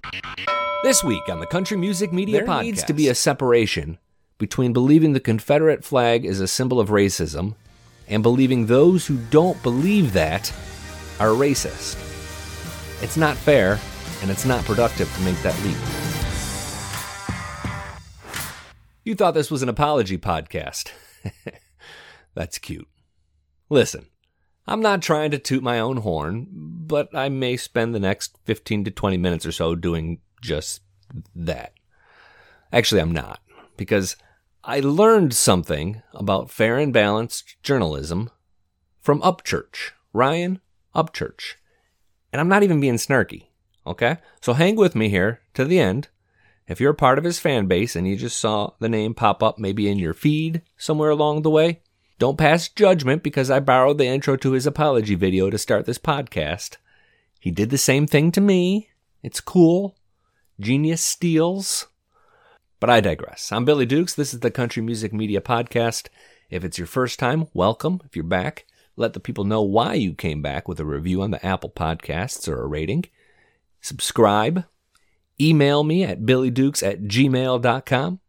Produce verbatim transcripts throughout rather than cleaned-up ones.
This week on the Country Music Media There Podcast. needs to be a separation between believing the Confederate flag is a symbol of racism and believing those who don't believe that are racist. It's not fair, and it's not productive to make that leap. You thought this was an apology podcast. That's cute. Listen, I'm not trying to toot my own horn, but I may spend the next fifteen to twenty minutes or so doing just that. Actually, I'm not, because I learned something about fair and balanced journalism from Upchurch, Ryan Upchurch. And I'm not even being snarky, okay? So hang with me here to the end. If you're a part of his fan base and you just saw the name pop up maybe in your feed somewhere along the way, don't pass judgment because I borrowed the intro to his apology video to start this podcast. He did the same thing to me. It's cool. Genius steals. But I digress. I'm Billy Dukes. This is the Country Music Media Podcast. If it's your first time, welcome. If you're back, let the people know why you came back with a review on the Apple Podcasts or a rating. Subscribe. Email me at billydukes at gmail dot com.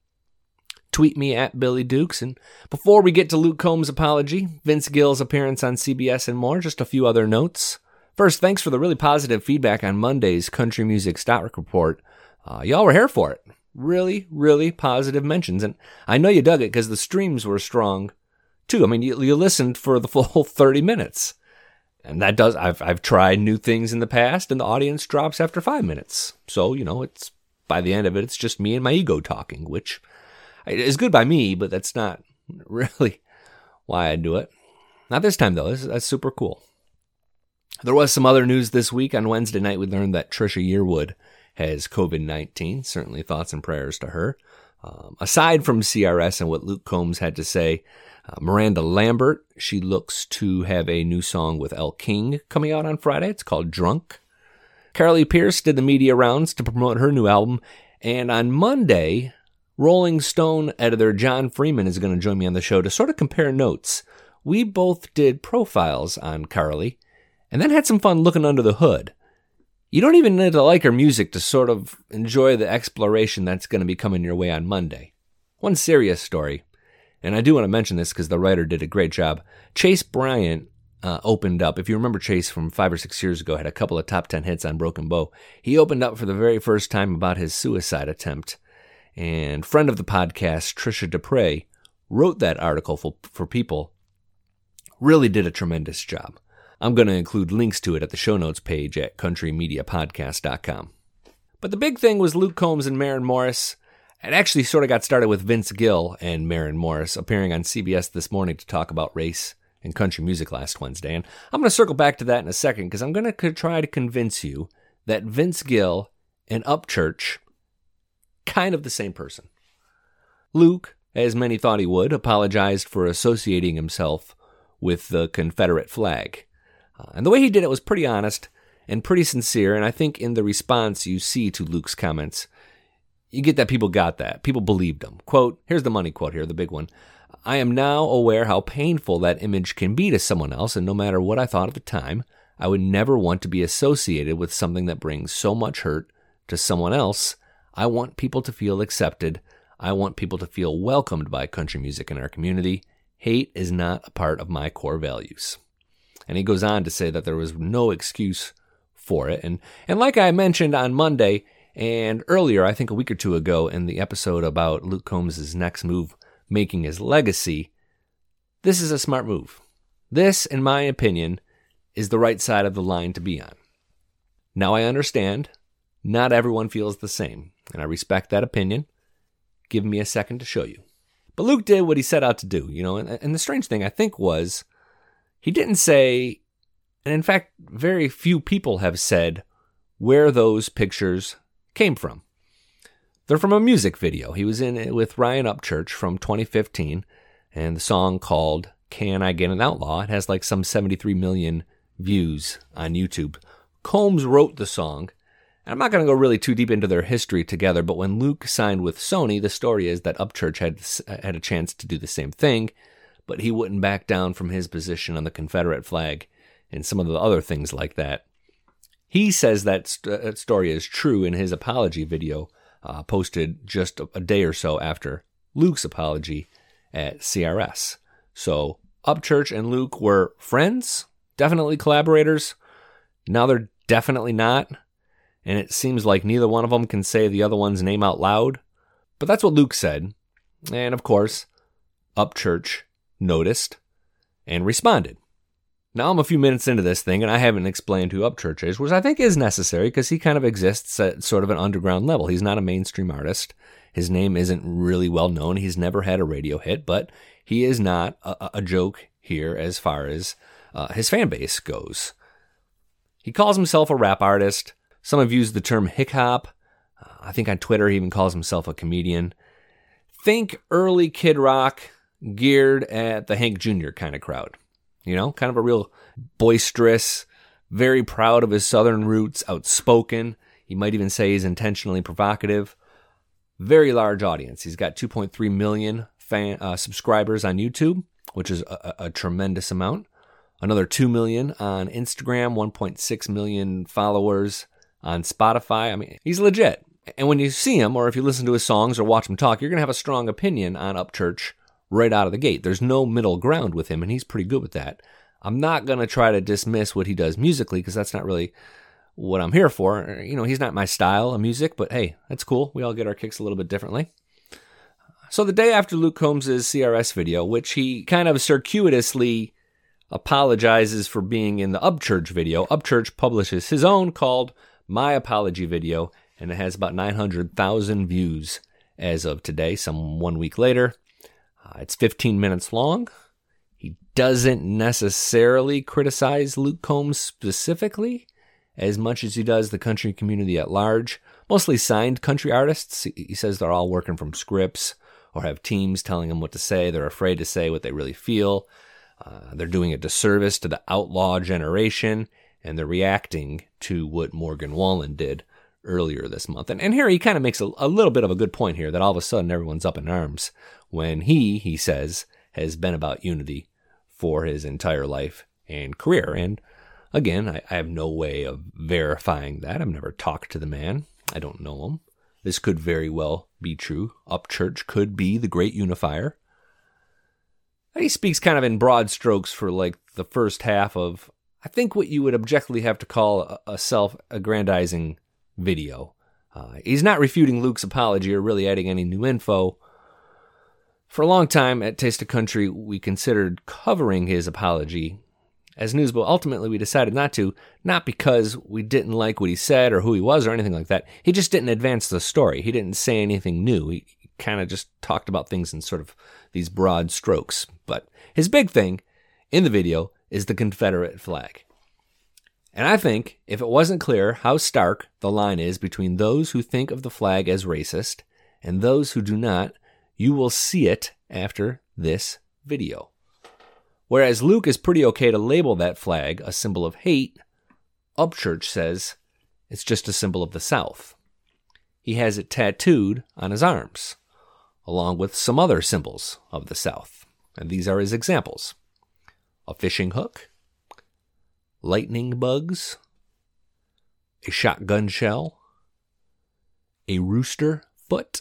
Tweet me at Billy Dukes. And before we get to Luke Combs' apology, Vince Gill's appearance on C B S and more, just a few other notes. First, thanks for the really positive feedback on Monday's Country Music Stock Report. Uh, y'all were here for it. Really, really positive mentions. And I know you dug it because the streams were strong, too. I mean, you, you listened for the full thirty minutes. And that does, I've I've tried new things in the past, and the audience drops after five minutes. So, you know, it's by the end of it, it's just me and my ego talking, which is good by me, but that's not really why I do it. Not this time, though. That's, that's super cool. There was some other news this week. On Wednesday night, we learned that Trisha Yearwood has covid nineteen. Certainly thoughts and prayers to her. Um, aside from C R S and what Luke Combs had to say, uh, Miranda Lambert, she looks to have a new song with Elle King coming out on Friday. It's called Drunk. Carly Pearce did the media rounds to promote her new album. And on Monday, Rolling Stone editor John Freeman is going to join me on the show to sort of compare notes. We both did profiles on Carly and then had some fun looking under the hood. You don't even need to like her music to sort of enjoy the exploration that's going to be coming your way on Monday. One serious story, and I do want to mention this because the writer did a great job. Chase Bryant uh, opened up. If you remember Chase from five or six years ago, had a couple of top ten hits on Broken Bow. He opened up for the very first time about his suicide attempt. And friend of the podcast, Trisha Dupre, wrote that article for, for People. Really did a tremendous job. I'm going to include links to it at the show notes page at country media podcast dot com. But the big thing was Luke Combs and Maren Morris. It actually sort of got started with Vince Gill and Maren Morris appearing on C B S this morning to talk about race and country music last Wednesday. And I'm going to circle back to that in a second because I'm going to try to convince you that Vince Gill and Upchurch kind of the same person. Luke, as many thought he would, apologized for associating himself with the Confederate flag. Uh, and the way he did it was pretty honest and pretty sincere, and I think in the response you see to Luke's comments, you get that people got that. People believed him. Quote, here's the money quote here, the big one. I am now aware how painful that image can be to someone else, and no matter what I thought at the time, I would never want to be associated with something that brings so much hurt to someone else. I want people to feel accepted. I want people to feel welcomed by country music in our community. Hate is not a part of my core values. And he goes on to say that there was no excuse for it. And and like I mentioned on Monday and earlier, I think a week or two ago in the episode about Luke Combs' next move, making his legacy, this is a smart move. This, in my opinion, is the right side of the line to be on. Now I understand not everyone feels the same, and I respect that opinion. Give me a second to show you. But Luke did what he set out to do, you know, and, and the strange thing I think was he didn't say, and in fact, very few people have said where those pictures came from. They're from a music video. He was in it with Ryan Upchurch from twenty fifteen, and the song called Can I Get an Outlaw? It has like some seventy-three million views on YouTube. Combs wrote the song. And I'm not going to go really too deep into their history together, but when Luke signed with Sony, the story is that Upchurch had had a chance to do the same thing, but he wouldn't back down from his position on the Confederate flag and some of the other things like that. He says that st- story is true in his apology video uh, posted just a, a day or so after Luke's apology at C R S. So Upchurch and Luke were friends, definitely collaborators. Now they're definitely not. And it seems like neither one of them can say the other one's name out loud. But that's what Luke said. And of course, Upchurch noticed and responded. Now I'm a few minutes into this thing, and I haven't explained who Upchurch is, which I think is necessary because he kind of exists at sort of an underground level. He's not a mainstream artist. His name isn't really well known. He's never had a radio hit, but he is not a, a joke here as far as uh, his fan base goes. He calls himself a rap artist. Some have used the term hick hop. Uh, I think on Twitter he even calls himself a comedian. Think early Kid Rock geared at the Hank Junior kind of crowd. You know, kind of a real boisterous, very proud of his Southern roots, outspoken. You might even say he's intentionally provocative. Very large audience. He's got two point three million fan, uh, subscribers on YouTube, which is a, a tremendous amount. Another two million on Instagram, one point six million followers on Spotify. I mean, he's legit. And when you see him, or if you listen to his songs or watch him talk, you're going to have a strong opinion on Upchurch right out of the gate. There's no middle ground with him, and he's pretty good with that. I'm not going to try to dismiss what he does musically, because that's not really what I'm here for. You know, he's not my style of music, but hey, that's cool. We all get our kicks a little bit differently. So the day after Luke Combs' C R S video, which he kind of circuitously apologizes for being in the Upchurch video, Upchurch publishes his own called My Apology Video, and it has about nine hundred thousand views as of today, some one week later. Uh, it's fifteen minutes long. He doesn't necessarily criticize Luke Combs specifically as much as he does the country community at large. Mostly signed country artists. He says they're all working from scripts or have teams telling them what to say. They're afraid to say what they really feel. Uh, they're doing a disservice to the outlaw generation, and they're reacting to what Morgan Wallen did earlier this month. And, and here he kind of makes a, a little bit of a good point here, that all of a sudden everyone's up in arms when he, he says, has been about unity for his entire life and career. And again, I, I have no way of verifying that. I've never talked to the man. I don't know him. This could very well be true. Upchurch could be the great unifier. He speaks kind of in broad strokes for like the first half of, I think, what you would objectively have to call a, a self-aggrandizing video. Uh, he's not refuting Luke's apology or really adding any new info. For a long time at Taste of Country, we considered covering his apology as news, but ultimately we decided not to, not because we didn't like what he said or who he was or anything like that. He just didn't advance the story. He didn't say anything new. He kind of just talked about things in sort of these broad strokes. But his big thing in the video is the Confederate flag. And I think if it wasn't clear how stark the line is between those who think of the flag as racist and those who do not, you will see it after this video. Whereas Luke is pretty okay to label that flag a symbol of hate, Upchurch says it's just a symbol of the South. He has it tattooed on his arms, along with some other symbols of the South. And these are his examples: a fishing hook, lightning bugs, a shotgun shell, a rooster foot,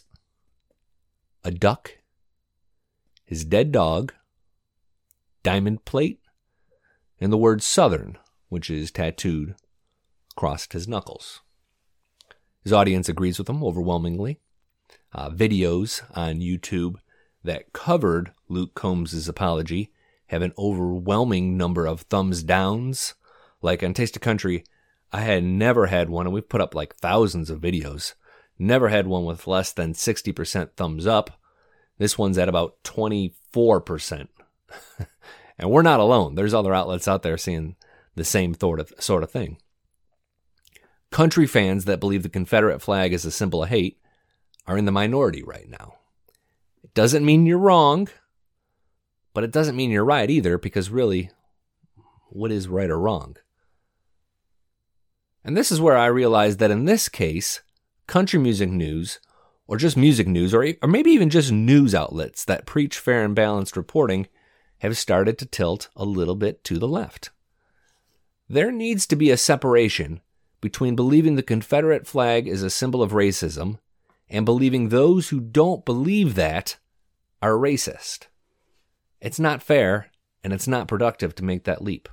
a duck, his dead dog, diamond plate, and the word Southern, which is tattooed across his knuckles. His audience agrees with him overwhelmingly. Uh, videos on YouTube that covered Luke Combs' apology have an overwhelming number of thumbs downs. Like on Taste of Country, I had never had one, and we've put up like thousands of videos, never had one with less than sixty percent thumbs up. This one's at about twenty-four percent. And we're not alone. There's other outlets out there seeing the same sort of, sort of thing. Country fans that believe the Confederate flag is a symbol of hate are in the minority right now. It doesn't mean you're wrong, but it doesn't mean you're right either, because really, what is right or wrong? And this is where I realized that in this case, country music news, or just music news, or, or maybe even just news outlets that preach fair and balanced reporting, have started to tilt a little bit to the left. There needs to be a separation between believing the Confederate flag is a symbol of racism and believing those who don't believe that are racist. It's not fair, and it's not productive to make that leap.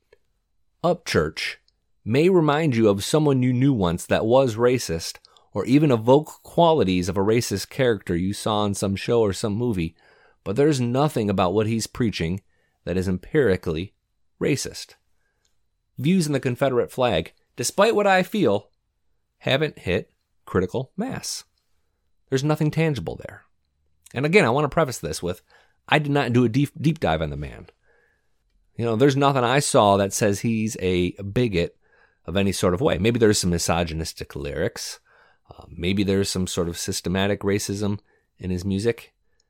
Upchurch may remind you of someone you knew once that was racist, or even evoke qualities of a racist character you saw in some show or some movie, but there's nothing about what he's preaching that is empirically racist. Views in the Confederate flag, despite what I feel, haven't hit critical mass. There's nothing tangible there. And again, I want to preface this with, I did not do a deep, deep dive on the man. You know, there's nothing I saw that says he's a bigot of any sort of way. Maybe there's some misogynistic lyrics. Uh, maybe there's some sort of systematic racism in his music.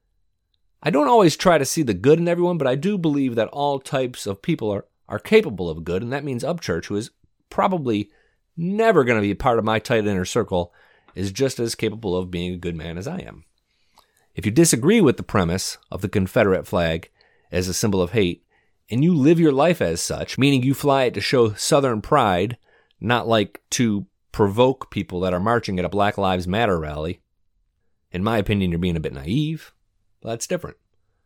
I don't always try to see the good in everyone, but I do believe that all types of people are, are capable of good, and that means Upchurch, who is probably never going to be a part of my tight inner circle, is just as capable of being a good man as I am. If you disagree with the premise of the Confederate flag as a symbol of hate, and you live your life as such, meaning you fly it to show Southern pride, not like to provoke people that are marching at a Black Lives Matter rally, in my opinion, you're being a bit naive. Well, that's different.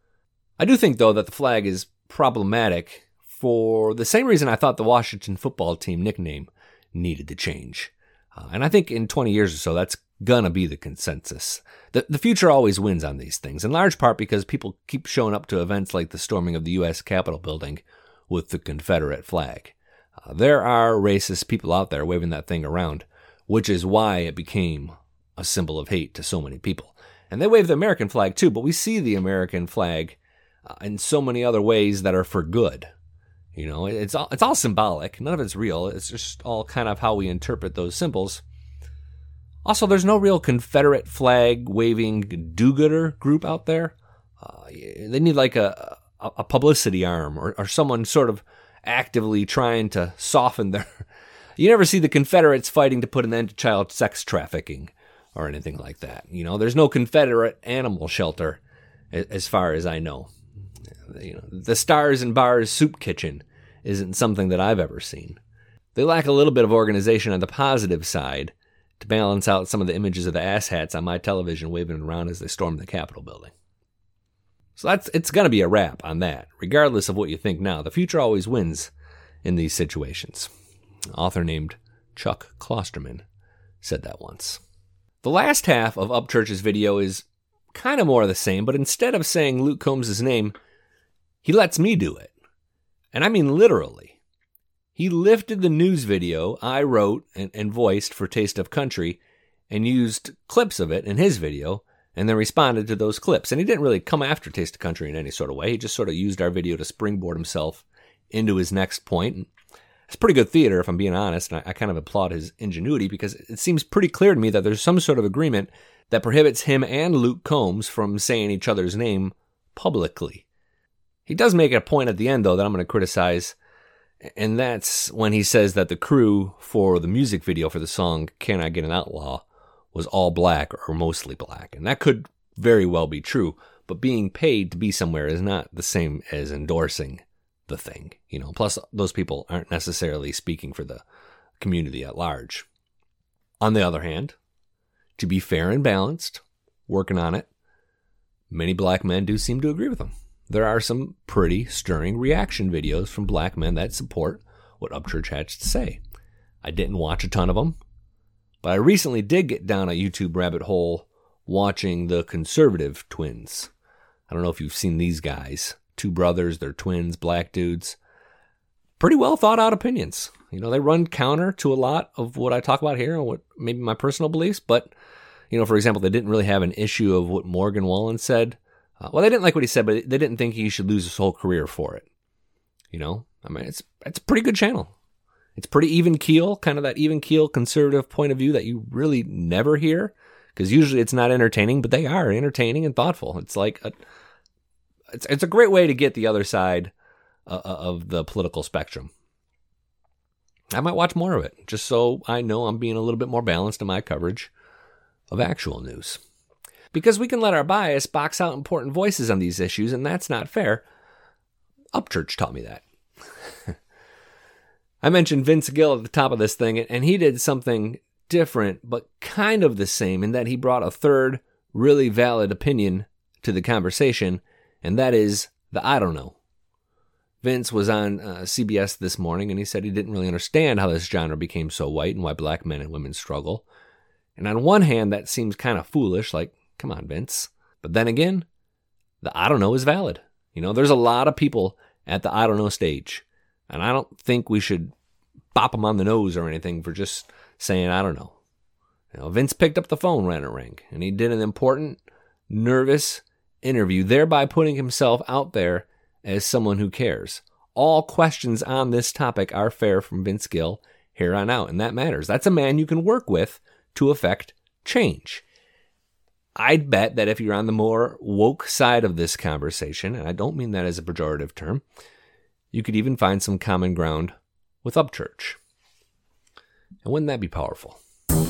I do think, though, that the flag is problematic for the same reason I thought the Washington football team nickname needed to change. Uh, and I think in twenty years or so, that's going to be the consensus. The, the future always wins on these things, in large part because people keep showing up to events like the storming of the U S Capitol building with the Confederate flag. Uh, there are racist people out there waving that thing around, which is why it became a symbol of hate to so many people. And they wave the American flag too, but we see the American flag uh, in so many other ways that are for good. You know, it's all, it's all symbolic. None of it's real. It's just all kind of how we interpret those symbols. Also, there's no real Confederate flag waving do-gooder group out there. Uh, they need like a, a publicity arm or, or someone sort of actively trying to soften their... You never see the Confederates fighting to put an end to child sex trafficking or anything like that. You know, there's no Confederate animal shelter as far as I know. You know, the Stars and Bars soup kitchen isn't something that I've ever seen. They lack a little bit of organization on the positive side to balance out some of the images of the asshats on my television waving around as they storm the Capitol building. So that's it's going to be a wrap on that, regardless of what you think now. The future always wins in these situations. An author named Chuck Klosterman said that once. The last half of Upchurch's video is kind of more of the same, but instead of saying Luke Combs' name, he lets me do it. And I mean literally. He lifted the news video I wrote and, and voiced for Taste of Country and used clips of it in his video and then responded to those clips. And he didn't really come after Taste of Country in any sort of way. He just sort of used our video to springboard himself into his next point. And it's pretty good theater, if I'm being honest, and I, I kind of applaud his ingenuity because it seems pretty clear to me that there's some sort of agreement that prohibits him and Luke Combs from saying each other's name publicly. He does make a point at the end, though, that I'm going to criticize, and that's when he says that the crew for the music video for the song Can I Get an Outlaw was all black or mostly black. And that could very well be true, but being paid to be somewhere is not the same as endorsing the thing. You know, plus those people aren't necessarily speaking for the community at large. On the other hand, to be fair and balanced, working on it, many black men do seem to agree with him. There are some pretty stirring reaction videos from black men that support what Upchurch has to say. I didn't watch a ton of them, but I recently did get down a YouTube rabbit hole watching the Conservative Twins. I don't know if you've seen these guys. Two brothers, they're twins, black dudes. Pretty well thought out opinions. You know, they run counter to a lot of what I talk about here and what maybe my personal beliefs, but, you know, for example, they didn't really have an issue of what Morgan Wallen said. Uh, well, they didn't like what he said, but they didn't think he should lose his whole career for it. You know, I mean, it's it's a pretty good channel. It's pretty even keel, kind of that even keel conservative point of view that you really never hear, because usually it's not entertaining, but they are entertaining and thoughtful. It's like a, it's it's a great way to get the other side uh, of the political spectrum. I might watch more of it, just so I know I'm being a little bit more balanced in my coverage of actual news. Because we can let our bias box out important voices on these issues, and that's not fair. Upchurch taught me that. I mentioned Vince Gill at the top of this thing, and he did something different, but kind of the same, in that he brought a third, really valid opinion to the conversation, and that is the I don't know. Vince was on uh, C B S this morning, and he said he didn't really understand how this genre became so white and why black men and women struggle. And on one hand, that seems kind of foolish, like, come on, Vince. But then again, the I don't know is valid. You know, there's a lot of people at the I don't know stage, and I don't think we should bop them on the nose or anything for just saying I don't know. You know, Vince picked up the phone when it rang, and he did an important, nervous interview, thereby putting himself out there as someone who cares. All questions on this topic are fair from Vince Gill here on out, and that matters. That's a man you can work with to affect change. I'd bet that if you're on the more woke side of this conversation, and I don't mean that as a pejorative term, you could even find some common ground with Upchurch. And wouldn't that be powerful?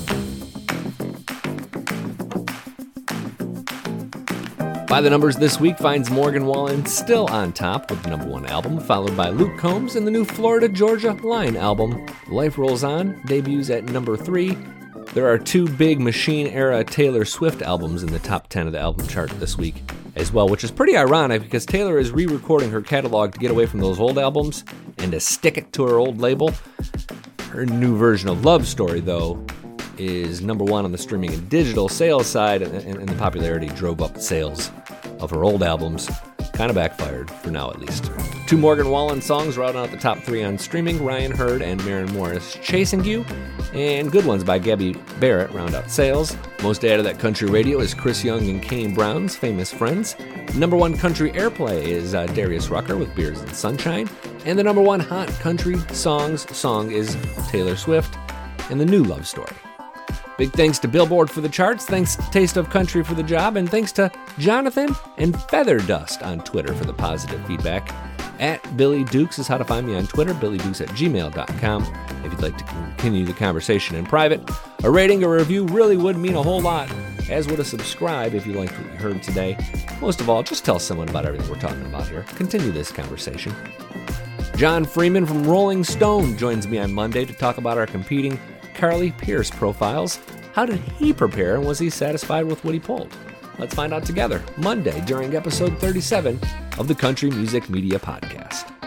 By the Numbers this week finds Morgan Wallen still on top with the number one album, followed by Luke Combs and the new Florida Georgia Line album. Life Rolls On debuts at number three. There are two big Machine-era Taylor Swift albums in the top ten of the album chart this week as well, which is pretty ironic because Taylor is re-recording her catalog to get away from those old albums and to stick it to her old label. Her new version of Love Story, though, is number one on the streaming and digital sales side, and, and the popularity drove up sales of her old albums. Kind of backfired, for now at least. Two Morgan Wallen songs rounding out the top three on streaming, Ryan Hurd and Maren Morris, Chasing You, and good ones by Gabby Barrett round out sales. Most added at country radio is Chris Young and Kane Brown's Famous Friends. Number one country airplay is uh, Darius Rucker with Beers and Sunshine. And the number one hot country songs song is Taylor Swift and the new Love Story. Big thanks to Billboard for the charts, thanks to Taste of Country for the job, and thanks to Jonathan and Feather Dust on Twitter for the positive feedback. At Billy Dukes is how to find me on Twitter, billy dukes at gmail dot com. If you'd like to continue the conversation in private, a rating or review really would mean a whole lot, as would a subscribe if you liked what you heard today. Most of all, just tell someone about everything we're talking about here. Continue this conversation. John Freeman from Rolling Stone joins me on Monday to talk about our competing Carly Pearce profiles. How did he prepare, and was he satisfied with what he pulled? Let's find out together Monday during episode thirty-seven of the Country Music Media Podcast.